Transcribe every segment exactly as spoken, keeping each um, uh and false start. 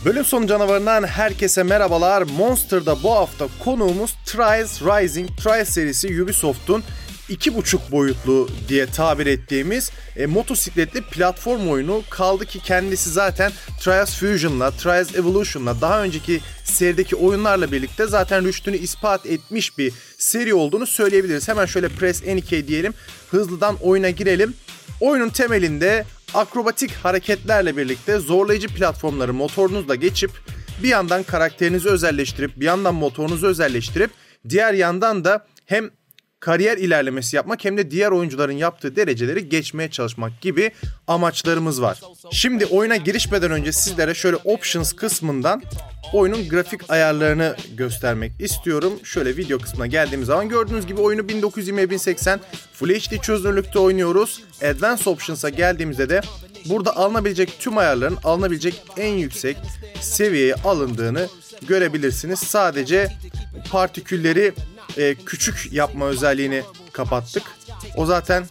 Bölüm sonu canavarından herkese merhabalar. Monster'da bu hafta konuğumuz Trials Rising. Trials serisi Ubisoft'un iki buçuk boyutlu diye tabir ettiğimiz e, motosikletli platform oyunu. Kaldı ki kendisi zaten Trials Fusion'la, Trials Evolution'la, daha önceki serideki oyunlarla birlikte zaten rüştünü ispat etmiş bir seri olduğunu söyleyebiliriz. Hemen şöyle Press N K diyelim, hızlıdan oyuna girelim. Oyunun temelinde akrobatik hareketlerle birlikte zorlayıcı platformları motorunuzla geçip bir yandan karakterinizi özelleştirip bir yandan motorunuzu özelleştirip diğer yandan da hem kariyer ilerlemesi yapmak hem de diğer oyuncuların yaptığı dereceleri geçmeye çalışmak gibi amaçlarımız var. Şimdi oyuna girişmeden önce sizlere şöyle Options kısmından oyunun grafik ayarlarını göstermek istiyorum. Şöyle video kısmına geldiğimiz zaman gördüğünüz gibi oyunu bin dokuz yüz yirmi bin seksen Full H D çözünürlükte oynuyoruz. Advanced Options'a geldiğimizde de burada alınabilecek tüm ayarların alınabilecek en yüksek seviyeye alındığını görebilirsiniz. Sadece partikülleri e, küçük yapma özelliğini kapattık. O zaten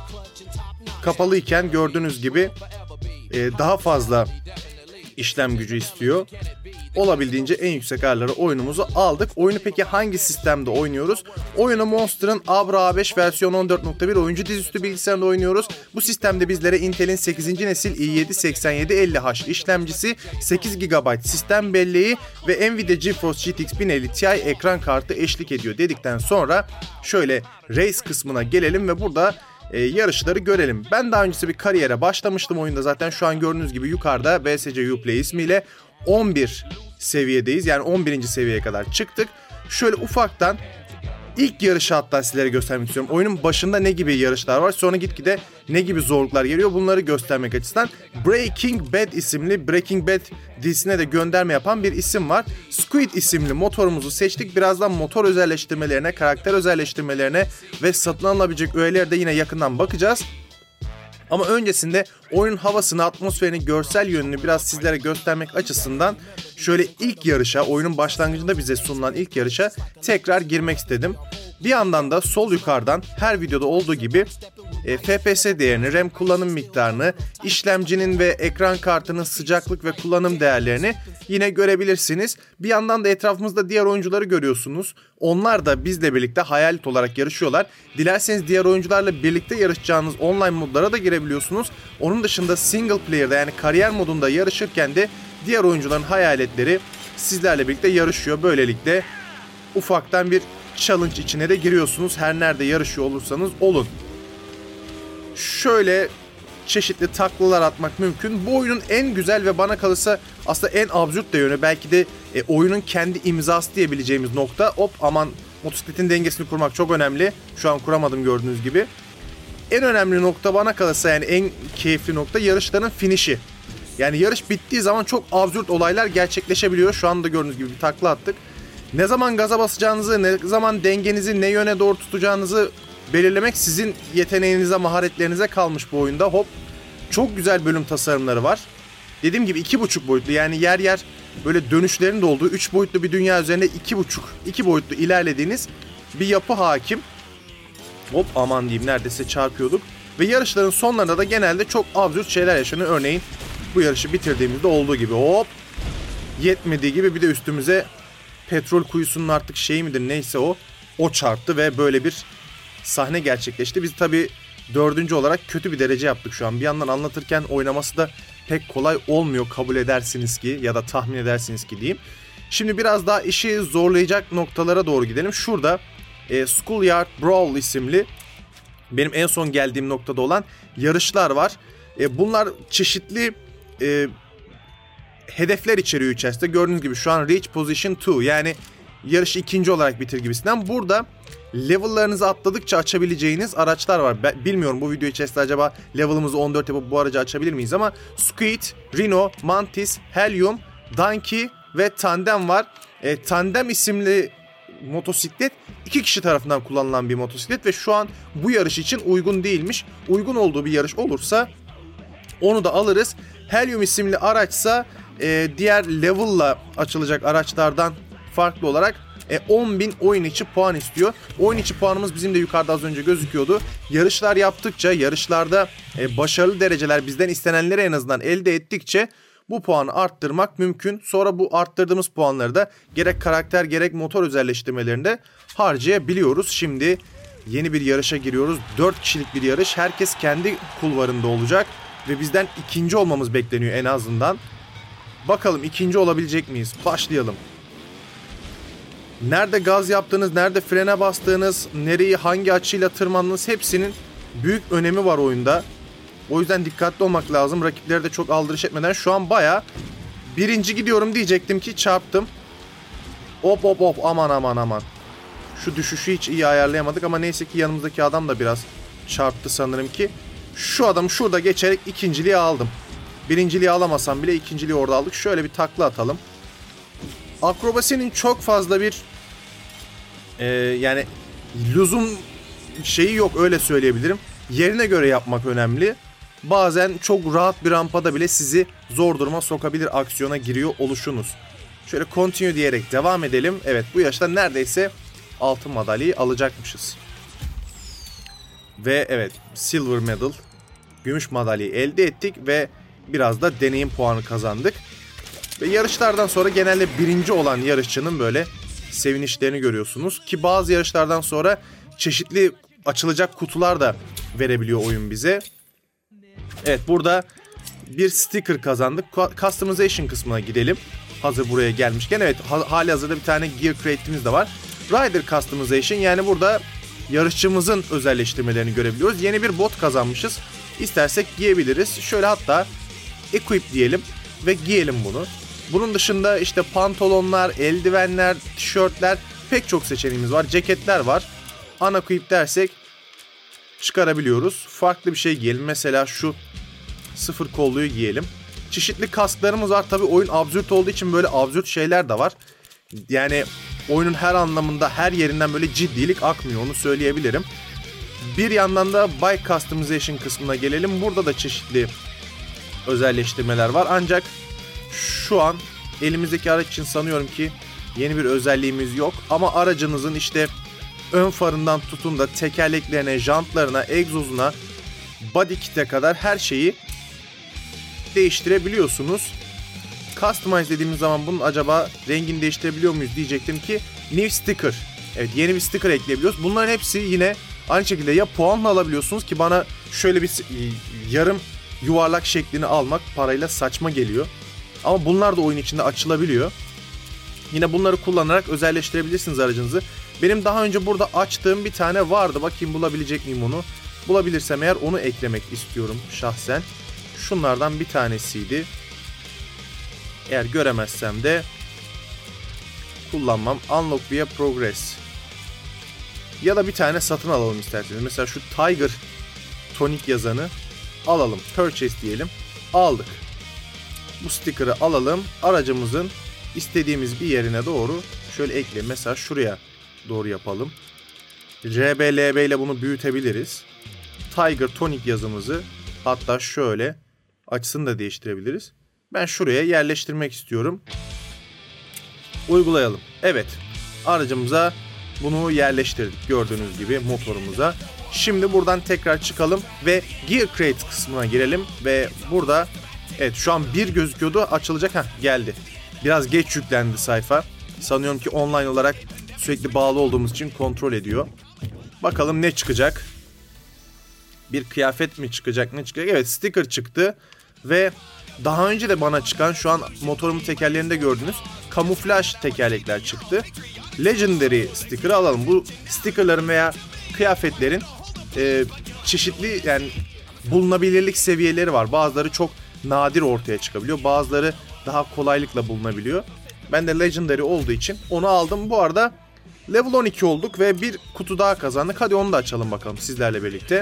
kapalıyken gördüğünüz gibi e, daha fazla işlem gücü istiyor. Olabildiğince en yüksek ayarları oyunumuzu aldık. Oyunu peki hangi sistemde oynuyoruz? Oyunu Monster'ın Abra A beş versiyon on dört nokta bir oyuncu dizüstü bilgisayarında oynuyoruz. Bu sistemde bizlere Intel'in sekizinci nesil i yedi seksen yedi elli H işlemcisi, sekiz gigabayt sistem belleği ve Nvidia GeForce G T X bin elli Ti ekran kartı eşlik ediyor dedikten sonra şöyle Race kısmına gelelim ve burada E, yarışları görelim. Ben daha öncesi bir kariyere başlamıştım oyunda, zaten şu an gördüğünüz gibi yukarıda V S C Uplay ismiyle on bir seviyedeyiz. Yani on birinci seviyeye kadar çıktık. Şöyle ufaktan ilk yarışı hatta sizlere göstermek istiyorum. Oyunun başında ne gibi yarışlar var, sonra gitgide ne gibi zorluklar geliyor, bunları göstermek açısından Breaking Bad isimli, Breaking Bad dizisine de gönderme yapan bir isim var. Squid isimli motorumuzu seçtik. Birazdan motor özelleştirmelerine, karakter özelleştirmelerine ve satın alınabilecek öğelere de yine yakından bakacağız. Ama öncesinde oyunun havasını, atmosferini, görsel yönünü biraz sizlere göstermek açısından şöyle ilk yarışa, oyunun başlangıcında bize sunulan ilk yarışa tekrar girmek istedim. Bir yandan da sol yukarıdan her videoda olduğu gibi e, F P S değerini, RAM kullanım miktarını, işlemcinin ve ekran kartının sıcaklık ve kullanım değerlerini yine görebilirsiniz. Bir yandan da etrafımızda diğer oyuncuları görüyorsunuz. Onlar da bizle birlikte hayalet olarak yarışıyorlar. Dilerseniz diğer oyuncularla birlikte yarışacağınız online modlara da girebiliyorsunuz. Onun dışında single player'da, yani kariyer modunda yarışırken de diğer oyuncuların hayaletleri sizlerle birlikte yarışıyor. Böylelikle ufaktan bir challenge içine de giriyorsunuz her nerede yarışıyor olursanız olun. Şöyle çeşitli taklalar atmak mümkün. Bu oyunun en güzel ve bana kalırsa aslında en absürt de yönü, belki de e, oyunun kendi imzası diyebileceğimiz nokta. Hop aman, motosikletin dengesini kurmak çok önemli. Şu an kuramadım gördüğünüz gibi. En önemli nokta bana kalırsa, yani en keyifli nokta yarışların finişi. Yani yarış bittiği zaman çok absürt olaylar gerçekleşebiliyor. Şu anda gördüğünüz gibi bir takla attık. Ne zaman gaza basacağınızı, ne zaman dengenizi ne yöne doğru tutacağınızı belirlemek sizin yeteneğinize, maharetlerinize kalmış bu oyunda. Hop, çok güzel bölüm tasarımları var. Dediğim gibi iki buçuk boyutlu, yani yer yer böyle dönüşlerin de olduğu üç boyutlu bir dünya üzerinde iki buçuk, iki boyutlu ilerlediğiniz bir yapı hakim. Hop aman diyeyim, neredeyse çarpıyorduk. Ve yarışların sonlarında da genelde çok absürt şeyler yaşanıyor. Örneğin bu yarışı bitirdiğimizde olduğu gibi hop, yetmediği gibi bir de üstümüze petrol kuyusunun artık şeyi midir neyse o, o çarptı ve böyle bir sahne gerçekleşti. Biz tabii dördüncü olarak kötü bir derece yaptık şu an. Bir yandan anlatırken oynaması da pek kolay olmuyor, kabul edersiniz ki, ya da tahmin edersiniz ki diyeyim. Şimdi biraz daha işi zorlayacak noktalara doğru gidelim. Şurada e, Schoolyard Brawl isimli, benim en son geldiğim noktada olan yarışlar var. E, bunlar çeşitli e, hedefler içeriyor içerisinde. Gördüğünüz gibi şu an Reach Position iki, yani yarışı ikinci olarak bitir gibisinden. Burada level'larınızı atladıkça açabileceğiniz araçlar var. Ben bilmiyorum bu video içerisinde acaba level'ımızı on dört yapıp bu aracı açabilir miyiz, ama Squid, Rhino, Mantis, Helium, Donkey ve Tandem var. E, Tandem isimli motosiklet iki kişi tarafından kullanılan bir motosiklet ve şu an bu yarış için uygun değilmiş. Uygun olduğu bir yarış olursa onu da alırız. Helium isimli araçsa e, diğer level'la açılacak araçlardan farklı olarak e, on bin oyun içi puan istiyor. Oyun içi puanımız bizim de yukarıda az önce gözüküyordu. Yarışlar yaptıkça, yarışlarda e, başarılı dereceler bizden istenenleri en azından elde ettikçe bu puanı arttırmak mümkün. Sonra bu arttırdığımız puanları da gerek karakter gerek motor özelleştirmelerinde harcayabiliyoruz. Şimdi yeni bir yarışa giriyoruz. dört kişilik bir yarış. Herkes kendi kulvarında olacak ve bizden ikinci olmamız bekleniyor en azından. Bakalım ikinci olabilecek miyiz? Başlayalım. Nerede gaz yaptığınız, nerede frene bastığınız, nereyi hangi açıyla tırmandığınız hepsinin büyük önemi var oyunda. O yüzden dikkatli olmak lazım. Rakiplere de çok aldırış etmeden. Şu an baya birinci gidiyorum diyecektim ki çarptım. Hop hop hop, aman aman aman. Şu düşüşü hiç iyi ayarlayamadık ama neyse ki yanımızdaki adam da biraz çarptı sanırım ki. Şu adamı şurada geçerek ikinciliği aldım. Birinciliği alamasam bile ikinciliği orada aldık. Şöyle bir takla atalım. Akrobasinin çok fazla bir e, yani lüzum şeyi yok, öyle söyleyebilirim. Yerine göre yapmak önemli. Bazen çok rahat bir rampada bile sizi zor duruma sokabilir, aksiyona giriyor oluşunuz. Şöyle continue diyerek devam edelim. Evet, bu yaşta neredeyse altın madalyayı alacakmışız. Ve evet, silver medal, gümüş madalyayı elde ettik ve biraz da deneyim puanı kazandık. Ve yarışlardan sonra genelde birinci olan yarışçının böyle sevinişlerini görüyorsunuz. Ki bazı yarışlardan sonra çeşitli açılacak kutular da verebiliyor oyun bize. Evet, burada bir sticker kazandık. Customization kısmına gidelim. Hazır buraya gelmişken. Evet, hali hazırda bir tane gear crate'imiz de var. Rider Customization, yani burada yarışçımızın özelleştirmelerini görebiliyoruz. Yeni bir bot kazanmışız. İstersek giyebiliriz. Şöyle hatta equip diyelim ve giyelim bunu. Bunun dışında işte pantolonlar, eldivenler, tişörtler, pek çok seçeneğimiz var. Ceketler var. Unequip dersek çıkarabiliyoruz. Farklı bir şey giyelim. Mesela şu sıfır kolluyu giyelim. Çeşitli kasklarımız var. Tabii oyun absürt olduğu için böyle absürt şeyler de var. Yani oyunun her anlamında, her yerinden böyle ciddilik akmıyor, onu söyleyebilirim. Bir yandan da bike customization kısmına gelelim. Burada da çeşitli özelleştirmeler var. Ancak şu an elimizdeki araç için sanıyorum ki yeni bir özelliğimiz yok. Ama aracınızın işte ön farından tutun da tekerleklerine, jantlarına, egzozuna, body kit'e kadar her şeyi değiştirebiliyorsunuz. Customize dediğimiz zaman bunun acaba rengini değiştirebiliyor muyuz diyecektim ki new sticker. Evet, yeni bir sticker ekleyebiliyoruz. Bunların hepsi yine aynı şekilde ya puanla alabiliyorsunuz ki bana şöyle bir yarım yuvarlak şeklini almak parayla saçma geliyor. Ama bunlar da oyun içinde açılabiliyor. Yine bunları kullanarak özelleştirebilirsiniz aracınızı. Benim daha önce burada açtığım bir tane vardı. Bakayım bulabilecek miyim onu. Bulabilirsem eğer onu eklemek istiyorum şahsen. Şunlardan bir tanesiydi. Eğer göremezsem de kullanmam. Unlock via progress. Ya da bir tane satın alalım isterseniz. Mesela şu Tiger Tonic yazanı alalım. Purchase diyelim. Aldık. Bu sticker'ı alalım. Aracımızın istediğimiz bir yerine doğru şöyle ekleyelim. Mesela şuraya doğru yapalım. R B L B ile bunu büyütebiliriz. Tiger Tonic yazımızı hatta şöyle açısını da değiştirebiliriz. Ben şuraya yerleştirmek istiyorum. Uygulayalım. Evet. Aracımıza bunu yerleştirdik. Gördüğünüz gibi motorumuza. Şimdi buradan tekrar çıkalım ve Gear Crate kısmına girelim. Ve burada evet şu an bir gözüküyordu. Açılacak. Heh, geldi. Biraz geç yüklendi sayfa. Sanıyorum ki online olarak sürekli bağlı olduğumuz için kontrol ediyor. Bakalım ne çıkacak. Bir kıyafet mi çıkacak, ne çıkacak? Evet, sticker çıktı. Ve daha önce de bana çıkan, şu an motorumun tekerlerinde gördüğünüz kamuflaj tekerlekler çıktı. Legendary sticker'ı alalım. Bu stickerların veya kıyafetlerin e, çeşitli yani bulunabilirlik seviyeleri var. Bazıları çok nadir ortaya çıkabiliyor. Bazıları daha kolaylıkla bulunabiliyor. Ben de Legendary olduğu için onu aldım. Bu arada level on iki olduk ve bir kutu daha kazandık. Hadi onu da açalım bakalım sizlerle birlikte.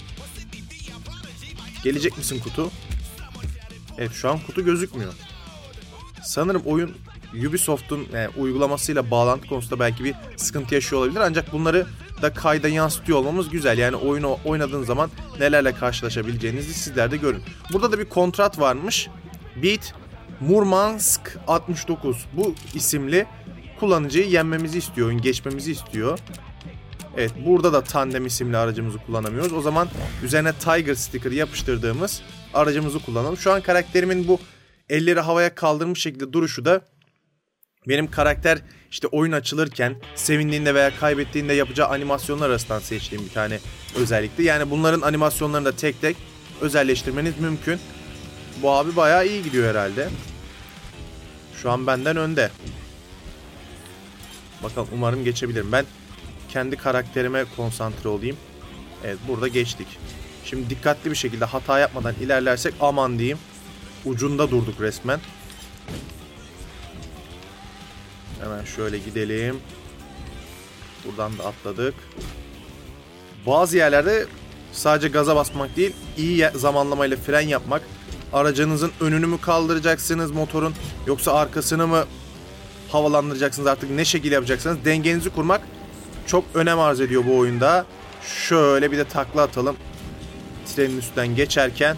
Gelecek misin kutu? Evet, şu an kutu gözükmüyor. Sanırım oyun Ubisoft'un yani uygulamasıyla bağlantı konusunda belki bir sıkıntı yaşıyor olabilir. Ancak bunları da kayda yansıtıyor olmamız güzel. Yani oyunu oynadığın zaman nelerle karşılaşabileceğinizi sizler de görün. Burada da bir kontrat varmış. Beat Murmansk altmış dokuz bu isimli kullanıcıyı yenmemizi istiyor. Oyun geçmemizi istiyor. Evet, burada da Tandem isimli aracımızı kullanamıyoruz. O zaman üzerine Tiger sticker yapıştırdığımız aracımızı kullanalım. Şu an karakterimin bu elleri havaya kaldırmış şekilde duruşu da benim karakter işte oyun açılırken sevindiğinde veya kaybettiğinde yapacağı animasyonlar arasından seçtiğim bir tane özellikti. Yani bunların animasyonlarını da tek tek özelleştirmeniz mümkün. Bu abi bayağı iyi gidiyor herhalde. Şu an benden önde. Bakalım, umarım geçebilirim. Ben kendi karakterime konsantre olayım. Evet, burada geçtik. Şimdi dikkatli bir şekilde hata yapmadan ilerlersek aman diyeyim. Ucunda durduk resmen. Hemen şöyle gidelim. Buradan da atladık. Bazı yerlerde sadece gaza basmak değil, iyi zamanlamayla fren yapmak. Aracınızın önünü mü kaldıracaksınız motorun, yoksa arkasını mı havalandıracaksınız, artık ne şekil yapacaksınız, dengenizi kurmak çok önem arz ediyor bu oyunda. Şöyle bir de takla atalım. Trenin üstünden geçerken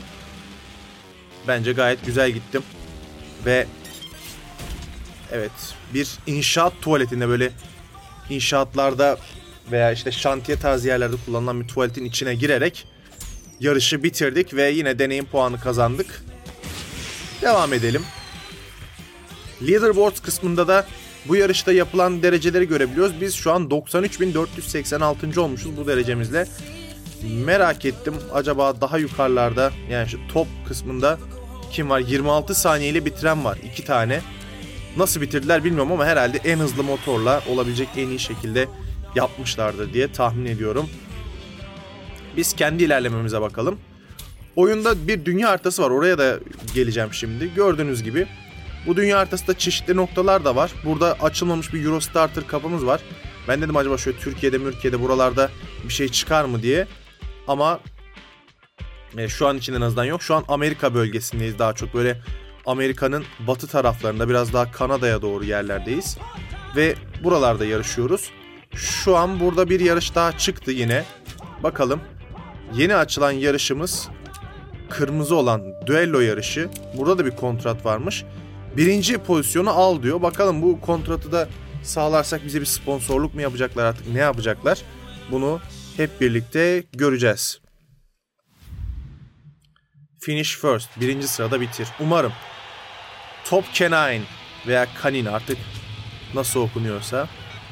bence gayet güzel gittim. Ve evet, bir inşaat tuvaletinde, böyle inşaatlarda veya işte şantiye tarzı yerlerde kullanılan bir tuvaletin içine girerek yarışı bitirdik ve yine deneyim puanı kazandık. Devam edelim. Leaderboards kısmında da bu yarışta yapılan dereceleri görebiliyoruz. Biz şu an doksan üç bin dört yüz seksen altıncı olmuşuz bu derecemizle. Merak ettim, acaba daha yukarılarda, yani şu top kısmında kim var? yirmi altı saniyeyle bitiren var, iki tane. Nasıl bitirdiler bilmiyorum ama herhalde en hızlı motorla olabilecek en iyi şekilde yapmışlardır diye tahmin ediyorum. Biz kendi ilerlememize bakalım. Oyunda bir dünya haritası var, oraya da geleceğim şimdi. Gördüğünüz gibi bu dünya haritasında çeşitli noktalar da var. Burada açılmamış bir Eurostarter kapımız var. Ben dedim acaba şöyle Türkiye'de, Mürkiye'de buralarda bir şey çıkar mı diye. Ama e, şu an için en azından yok. Şu an Amerika bölgesindeyiz, daha çok böyle Amerika'nın batı taraflarında, biraz daha Kanada'ya doğru yerlerdeyiz. Ve buralarda yarışıyoruz. Şu an burada bir yarış daha çıktı yine. Bakalım. Yeni açılan yarışımız kırmızı olan düello yarışı. Burada da bir kontrat varmış. Birinci pozisyonu al diyor. Bakalım bu kontratı da sağlarsak bize bir sponsorluk mu yapacaklar, artık ne yapacaklar? Bunu hep birlikte göreceğiz. Finish first. Birinci sırada bitir. Umarım. Top Canine veya Kanin, artık nasıl okunuyorsa.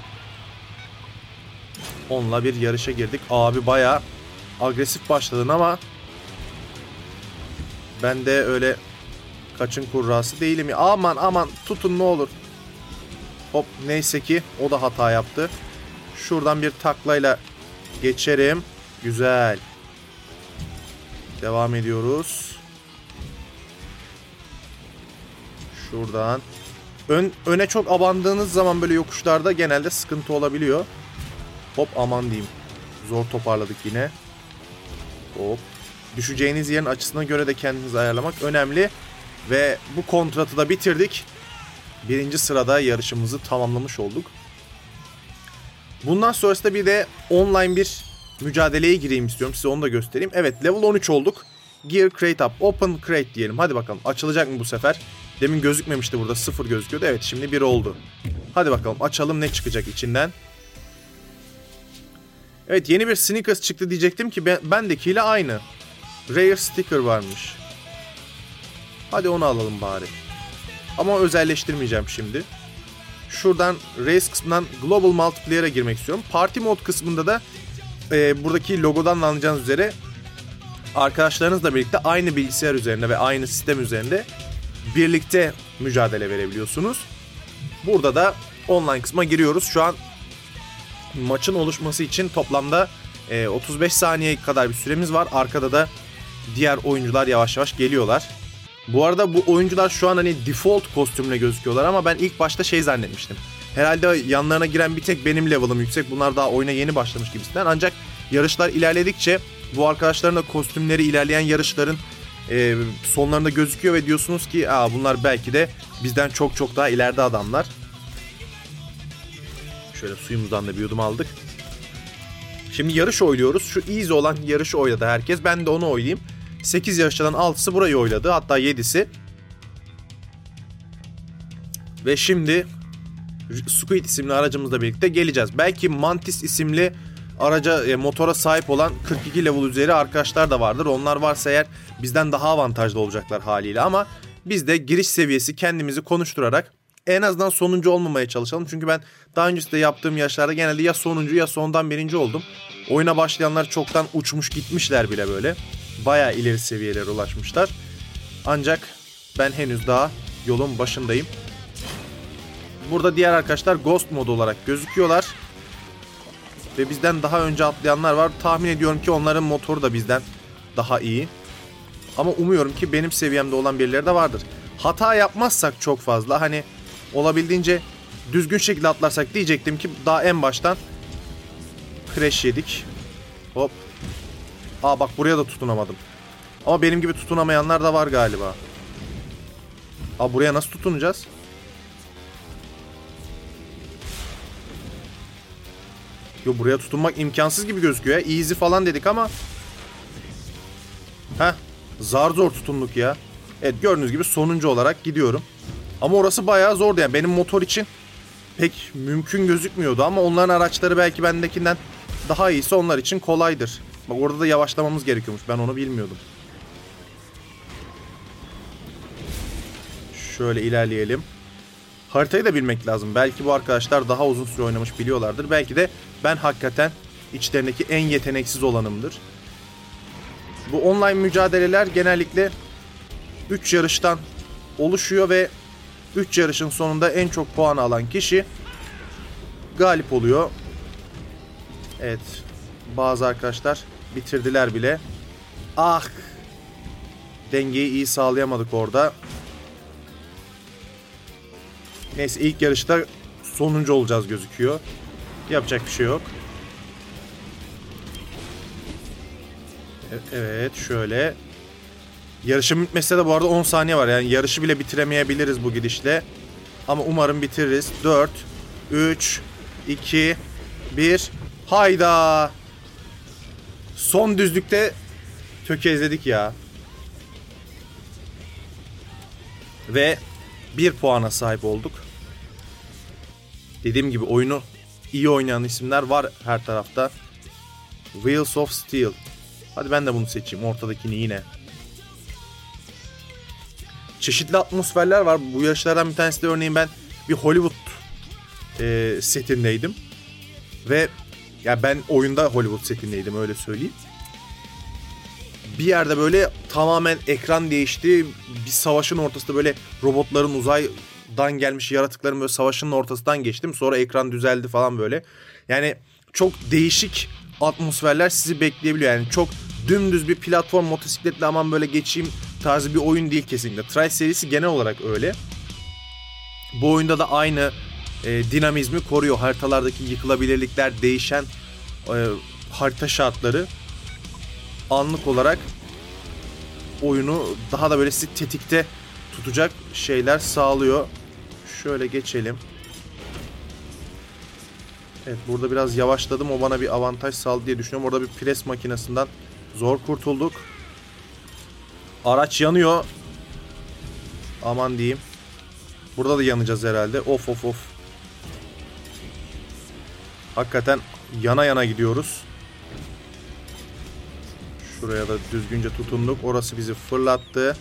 Onunla bir yarışa girdik. Abi bayağı agresif başladın ama ben de öyle kaçın kurrası değilim ya. Aman aman tutun ne olur. Hop, neyse ki o da hata yaptı. Şuradan bir taklayla geçerim. Güzel. Devam ediyoruz. Şuradan. Ön, öne çok abandığınız zaman böyle yokuşlarda genelde sıkıntı olabiliyor. Hop, aman diyeyim. Zor toparladık yine. Hop. Düşeceğiniz yerin açısına göre de kendinizi ayarlamak önemli. Ve bu kontratı da bitirdik. Birinci sırada yarışımızı tamamlamış olduk. Bundan sonrasında bir de online bir mücadeleye gireyim istiyorum. Size onu da göstereyim. Evet, level on üç olduk. Gear Crate Up. Open Crate diyelim. Hadi bakalım. Açılacak mı bu sefer? Demin gözükmemişti burada. Sıfır gözüküyordu. Evet, şimdi bir oldu. Hadi bakalım. Açalım, ne çıkacak içinden. Evet, yeni bir sneakers çıktı diyecektim ki ben, bendekiyle aynı. Rare sticker varmış. Hadi onu alalım bari. Ama özelleştirmeyeceğim şimdi. Şuradan race kısmından Global Multiplayer'a girmek istiyorum. Party Mode kısmında da e, buradaki logodan anlayacağınız üzere arkadaşlarınızla birlikte aynı bilgisayar üzerinde ve aynı sistem üzerinde birlikte mücadele verebiliyorsunuz. Burada da online kısma giriyoruz. Şu an maçın oluşması için toplamda e, otuz beş saniye kadar bir süremiz var. Arkada da diğer oyuncular yavaş yavaş geliyorlar. Bu arada bu oyuncular şu an hani default kostümle gözüküyorlar ama ben ilk başta şey zannetmiştim. Herhalde yanlarına giren bir tek benim level'ım yüksek. Bunlar daha oyuna yeni başlamış gibisinden. Ancak yarışlar ilerledikçe bu arkadaşların da kostümleri ilerleyen yarışların e, sonlarında gözüküyor ve diyorsunuz ki aa, bunlar belki de bizden çok çok daha ileride adamlar. Şöyle suyumuzdan da bir yudum aldık. Şimdi yarış oyluyoruz. Şu easy olan yarışı oyladı herkes. Ben de onu oylayayım. sekiz yarışçıdan altısı burayı oyladı. Hatta yedisi. Ve şimdi Squid isimli aracımızla birlikte geleceğiz. Belki Mantis isimli araca, e, motora sahip olan kırk iki level üzeri arkadaşlar da vardır. Onlar varsa eğer bizden daha avantajlı olacaklar haliyle ama Biz de giriş seviyesi kendimizi konuşturarak en azından sonuncu olmamaya çalışalım. Çünkü ben daha öncesinde yaptığım yaşlarda genelde ya sonuncu ya sondan birinci oldum. Oyuna başlayanlar çoktan uçmuş gitmişler bile böyle. Bayağı ileri seviyelere ulaşmışlar. Ancak ben henüz daha yolun başındayım. Burada diğer arkadaşlar Ghost modu olarak gözüküyorlar. Ve bizden daha önce atlayanlar var. Tahmin ediyorum ki onların motoru da bizden daha iyi. Ama umuyorum ki benim seviyemde olan birileri de vardır. Hata yapmazsak çok fazla, hani olabildiğince düzgün şekilde atlarsak diyecektim ki daha en baştan crash yedik. Hop. Aa bak, buraya da tutunamadım. Ama benim gibi tutunamayanlar da var galiba. Aa, buraya nasıl tutunacağız? Yo, buraya tutunmak imkansız gibi gözüküyor ya. Easy falan dedik ama. Heh. Zar zor tutunduk ya. Evet, gördüğünüz gibi sonuncu olarak gidiyorum. Ama orası bayağı zordu yani. Benim motor için pek mümkün gözükmüyordu ama onların araçları belki bendekinden daha iyiyse onlar için kolaydır. Bak, orada da yavaşlamamız gerekiyormuş. Ben onu bilmiyordum. Şöyle ilerleyelim. Haritayı da bilmek lazım. Belki bu arkadaşlar daha uzun süre oynamış, biliyorlardır. Belki de ben hakikaten içlerindeki en yeteneksiz olanımdır. Bu online mücadeleler genellikle üç yarıştan oluşuyor ve üç yarışın sonunda en çok puan alan kişi galip oluyor. Evet, bazı arkadaşlar bitirdiler bile. Ah! Dengeyi iyi sağlayamadık orada. Neyse, ilk yarışta sonuncu olacağız gözüküyor. Yapacak bir şey yok. Evet, şöyle. Yarışın bitmesine de bu arada on saniye var. Yani yarışı bile bitiremeyebiliriz bu gidişle. Ama umarım bitiririz. dört, üç, iki, bir. Hayda! Son düzlükte tökezledik ya. Ve bir puana sahip olduk. Dediğim gibi oyunu iyi oynayan isimler var her tarafta. Wheels of Steel. Hadi ben de bunu seçeyim. Ortadakini yine. Çeşitli atmosferler var. Bu yarışlardan bir tanesi de örneğin ben bir Hollywood e, setindeydim. Ve ya ben oyunda Hollywood setindeydim, öyle söyleyeyim. Bir yerde böyle tamamen ekran değişti. Bir savaşın ortasında böyle robotların, uzaydan gelmiş yaratıkların böyle savaşın ortasından geçtim. Sonra ekran düzeldi falan böyle. Yani çok değişik atmosferler sizi bekleyebiliyor. Yani çok dümdüz bir platform motosikletle aman böyle geçeyim tarzı bir oyun değil kesinlikle. Trice serisi genel olarak öyle. Bu oyunda da aynı e, dinamizmi koruyor. Haritalardaki yıkılabilirlikler, değişen e, harita şartları anlık olarak oyunu daha da böyle sizi tetikte tutacak şeyler sağlıyor. Şöyle geçelim. Evet, burada biraz yavaşladım. O bana bir avantaj sağladı diye düşünüyorum. Orada bir pres makinesinden zor kurtulduk. Araç yanıyor. Aman diyeyim. Burada da yanacağız herhalde. Of of of. Hakikaten yana yana gidiyoruz. Şuraya da düzgünce tutunduk. Orası bizi fırlattı.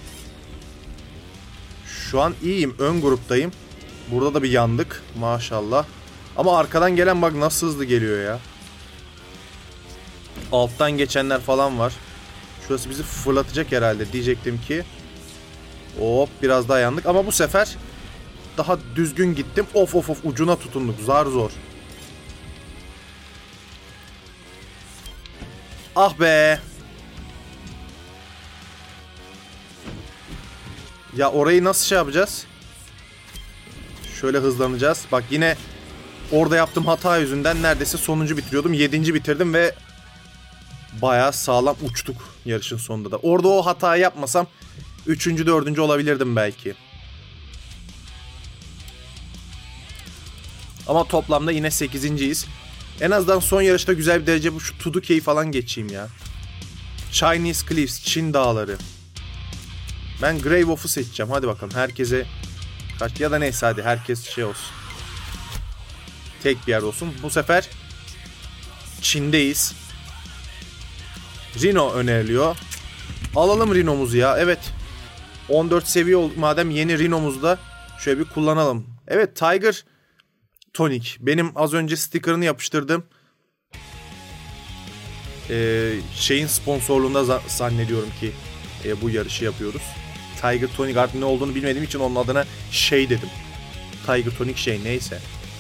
Şu an iyiyim. Ön gruptayım. Burada da bir yandık. Maşallah. Ama arkadan gelen bak nasıl hızlı geliyor ya. Alttan geçenler falan var. Şurası bizi fırlatacak herhalde diyecektim ki. Hop, biraz daha yandık. Ama bu sefer daha düzgün gittim. Of of of, ucuna tutunduk. Zar zor. Ah be. Ya orayı nasıl şey yapacağız? Şöyle hızlanacağız. Bak yine orada yaptığım hata yüzünden neredeyse sonuncu bitiriyordum. Yedinci bitirdim ve bayağı sağlam uçtuk yarışın sonunda da. Orada o hatayı yapmasam üçüncü, dördüncü olabilirdim belki. Ama toplamda yine sekizinciyiz. En azından son yarışta güzel bir derece bu. Şu Tuduke'yi falan geçeyim ya. Chinese Cliffs, Çin dağları. Ben Grave Off'u seçeceğim. Hadi bakalım, herkese kaç ya da neyse, hadi herkes şey olsun. Tek bir yer olsun. Bu sefer Çin'deyiz. Rhino öneriliyor. Alalım Rhino'muzu ya. Evet. on dört seviye oldu. Madem yeni Rhino'muzda şöyle bir kullanalım. Evet, Tiger Tonic. Benim az önce sticker'ını yapıştırdım. Ee, şeyin sponsorluğunda zannediyorum ki e, bu yarışı yapıyoruz. Tiger Tonic, artık ne olduğunu bilmediğim için onun adına şey dedim. Tiger Tonic şey, neyse.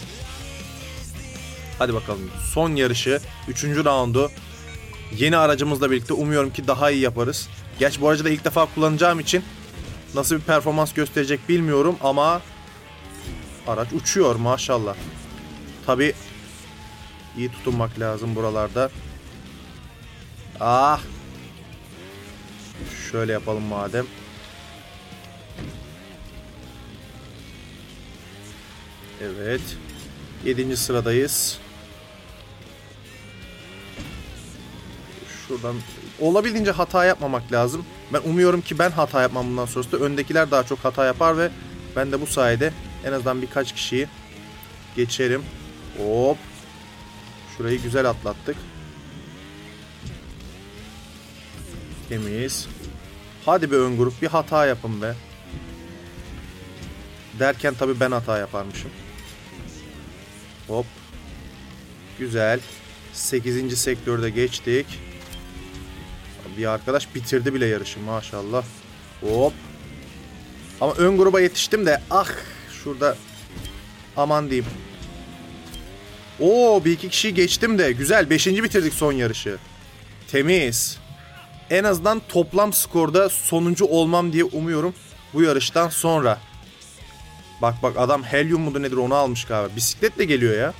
Hadi bakalım. Son yarışı. Üçüncü roundu. Yeni aracımızla birlikte umuyorum ki daha iyi yaparız. Gerçi bu aracı da ilk defa kullanacağım için nasıl bir performans gösterecek bilmiyorum ama araç uçuyor maşallah. Tabi iyi tutunmak lazım buralarda. Ah. Şöyle yapalım madem. Evet. Yedinci sıradayız. Şuradan olabildiğince hata yapmamak lazım. Ben umuyorum ki ben hata yapmam bundan sonrasında. Öndekiler daha çok hata yapar ve ben de bu sayede en azından birkaç kişiyi geçerim. Hop. Şurayı güzel atlattık. Temiz. Hadi be ön grup, bir hata yapın be. Derken tabii ben hata yaparmışım. Hop. Güzel. sekizinci sektörde geçtik. Bir arkadaş bitirdi bile yarışı maşallah. Hop. Ama ön gruba yetiştim de ah şurada aman diyeyim. Oo, bir iki kişiyi geçtim de güzel. Beşinci bitirdik son yarışı. Temiz. En azından toplam skorda sonuncu olmam diye umuyorum bu yarıştan sonra. Bak bak, adam helyum mudur nedir onu almış galiba. Bisikletle geliyor ya.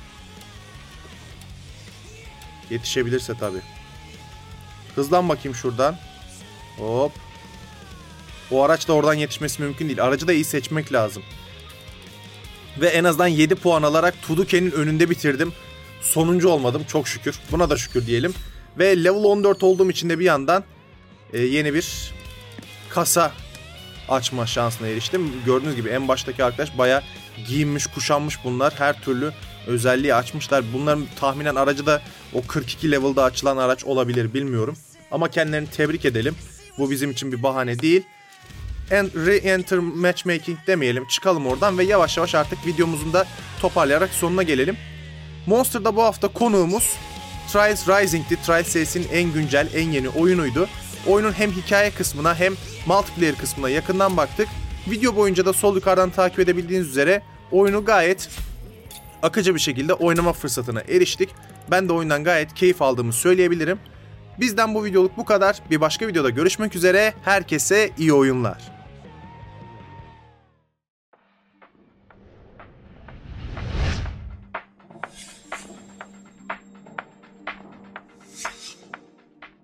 Yetişebilirse tabii. Hızlan bakayım şuradan. Hop. O araç da oradan yetişmesi mümkün değil. Aracı da iyi seçmek lazım. Ve en azından yedi puan alarak Tuduke'nin önünde bitirdim. Sonuncu olmadım çok şükür. Buna da şükür diyelim. Ve level on dört olduğum için de bir yandan e, yeni bir kasa açma şansına eriştim. Gördüğünüz gibi en baştaki arkadaş bayağı giyinmiş, kuşanmış bunlar. Her türlü özelliği açmışlar. Bunların tahminen aracı da o kırk iki level'da açılan araç olabilir, bilmiyorum. Ama kendilerini tebrik edelim. Bu bizim için bir bahane değil. Re-enter matchmaking demeyelim. Çıkalım oradan ve yavaş yavaş artık videomuzun da toparlayarak sonuna gelelim. Monster'da bu hafta konuğumuz Trials Rising'ti. Trials serisinin en güncel, en yeni oyunuydu. Oyunun hem hikaye kısmına hem multiplayer kısmına yakından baktık. Video boyunca da sol yukarıdan takip edebildiğiniz üzere oyunu gayet akıcı bir şekilde oynama fırsatına eriştik. Ben de oyundan gayet keyif aldığımı söyleyebilirim. Bizden bu videoluk bu kadar. Bir başka videoda görüşmek üzere. Herkese iyi oyunlar.